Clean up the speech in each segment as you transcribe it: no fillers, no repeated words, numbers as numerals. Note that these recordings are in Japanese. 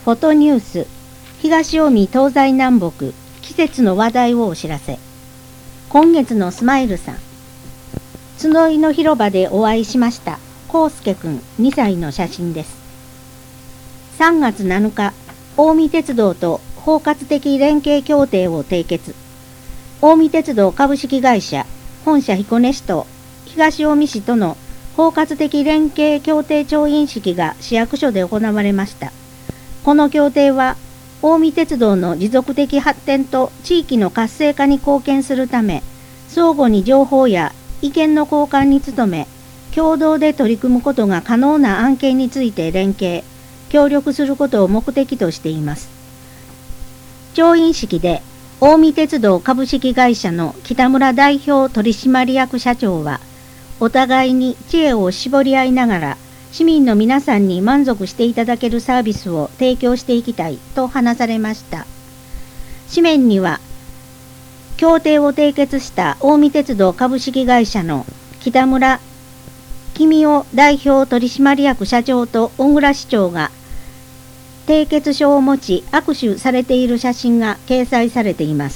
フォトニュース、東近江東西南北、季節の話題をお知らせ。今月のスマイルさん。角井の広場でお会いしました。康介くん2歳の写真です。3月7日、近江鉄道と包括的連携協定を締結。近江鉄道株式会社、本社彦根市と東近江市との包括的連携協定調印式が市役所で行われました。この協定は、近江鉄道の持続的発展と地域の活性化に貢献するため、相互に情報や意見の交換に努め、共同で取り組むことが可能な案件について連携、協力することを目的としています。調印式で、近江鉄道株式会社の北村代表取締役社長は、お互いに知恵を絞り合いながら、市民の皆さんに満足していただけるサービスを提供していきたいと話されました。紙面には、協定を締結した近江鉄道株式会社の北村公夫代表取締役社長と小倉市長が締結書を持ち握手されている写真が掲載されています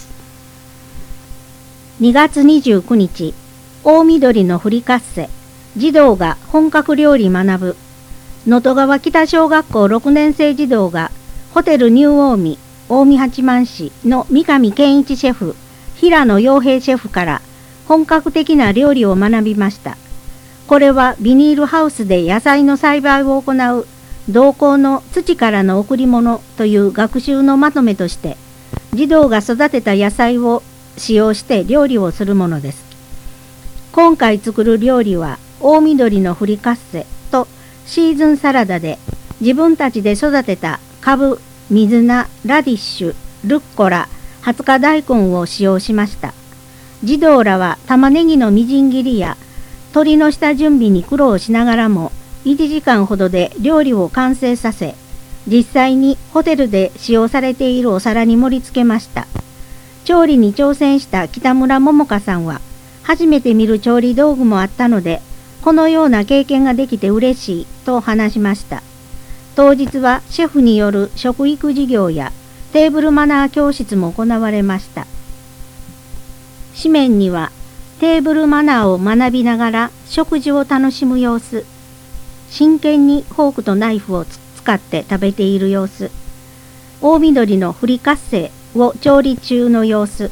。2月29日、大緑のふりかっせ、児童が本格料理学ぶ。能登川北小学校6年生児童がホテルニュー近江、近江八幡市の三上健一シェフ、平野洋平シェフから本格的な料理を学びました。これはビニールハウスで野菜の栽培を行う同校の土からの贈り物という学習のまとめとして、児童が育てた野菜を使用して料理をするものです。今回作る料理は大緑のふりかっせとシーズンサラダで、自分たちで育てたカブ、水菜、ラディッシュ、ルッコラ、20日大根を使用しました。児童らは玉ねぎのみじん切りや鶏の下準備に苦労しながらも1時間ほどで料理を完成させ、実際にホテルで使用されているお皿に盛り付けました。調理に挑戦した北村桃香さんは、初めて見る調理道具もあったので、このような経験ができて嬉しいと話しました。当日はシェフによる食育授業やテーブルマナー教室も行われました。紙面にはテーブルマナーを学びながら食事を楽しむ様子、真剣にフォークとナイフを使って食べている様子、大緑のふりかっせを調理中の様子、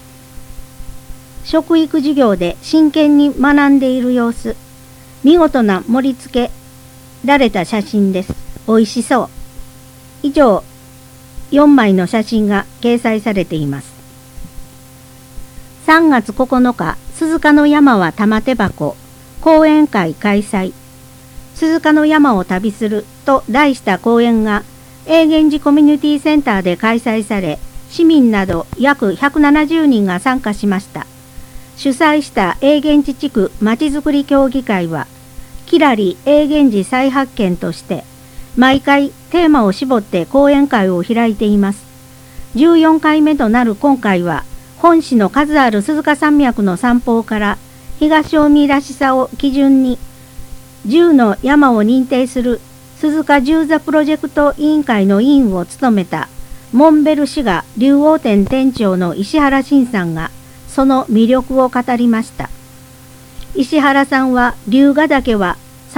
食育授業で真剣に学んでいる様子、見事な盛り付けられた写真です。おいしそう。以上、4枚の写真が掲載されています。3月9日、鈴鹿の山は玉手箱、講演会開催。鈴鹿の山を旅すると題した講演が、永源寺コミュニティセンターで開催され、市民など約170人が参加しました。主催した永源寺地区まちづくり協議会は、きらり永源寺再発見として、毎回テーマを絞って講演会を開いています。14回目となる今回は、本市の数ある鈴鹿山脈の山峰から東近江らしさを基準に、10の山を認定する鈴鹿10座プロジェクト委員会の委員を務めたモンベル市が竜王店店長の石原慎さんが、その魅力を語りました。石原さんは龍ヶ岳は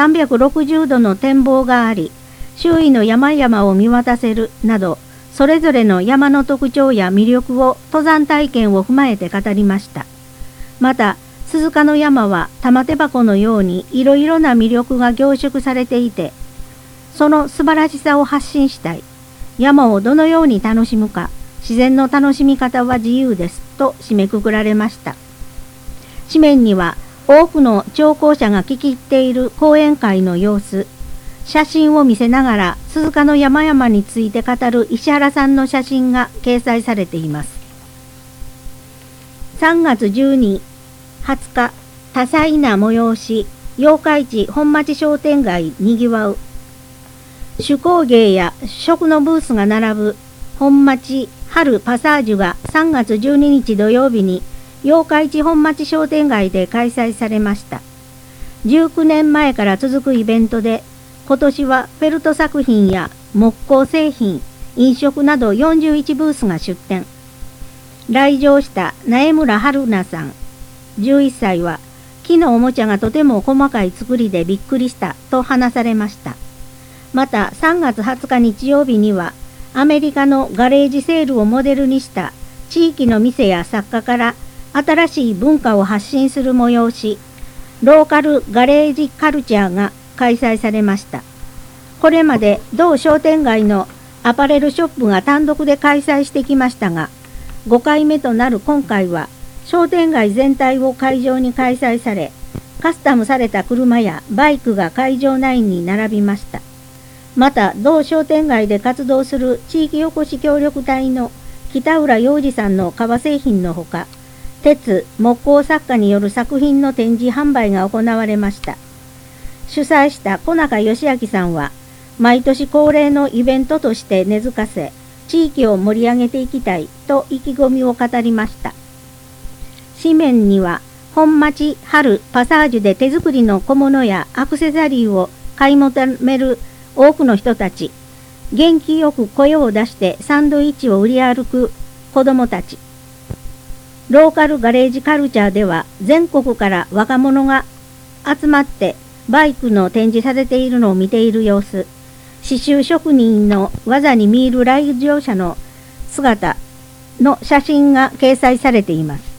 360度の展望があり、周囲の山々を見渡せるなど、それぞれの山の特徴や魅力を登山体験を踏まえて語りました。また、鈴鹿の山は玉手箱のようにいろいろな魅力が凝縮されていて、その素晴らしさを発信したい。山をどのように楽しむか、自然の楽しみ方は自由ですと締めくくられました。紙面には多くの聴講者が聞き入っている講演会の様子、写真を見せながら鈴鹿の山々について語る石原さんの写真が掲載されています。3月12、20日、多彩な催し、八日市本町商店街にぎわう。手工芸や食のブースが並ぶ本町春パサージュが3月12日土曜日に八日市本町商店街で開催されました。19年前から続くイベントで、今年はフェルト作品や木工製品、飲食など41ブースが出展。来場した苗村春菜さん11歳は、木のおもちゃがとても細かい作りでびっくりしたと話されました。また3月20日日曜日には、アメリカのガレージセールをモデルにした地域の店や作家から新しい文化を発信する催し、ローカルガレージカルチャーが開催されました。これまで同商店街のアパレルショップが単独で開催してきましたが、5回目となる今回は商店街全体を会場に開催され、カスタムされた車やバイクが会場内に並びました。また同商店街で活動する地域おこし協力隊の北浦洋二さんの革製品のほか、鉄・木工作家による作品の展示販売が行われました。主催した小中義明さんは、毎年恒例のイベントとして根付かせ、地域を盛り上げていきたいと意気込みを語りました。紙面には、本町春パサージュで手作りの小物やアクセサリーを買い求める多くの人たち、元気よく声を出してサンドイッチを売り歩く子どもたち。ローカルガレージカルチャーでは全国から若者が集まってバイクの展示されているのを見ている様子。刺繍職人の技に見入る来場者の姿の写真が掲載されています。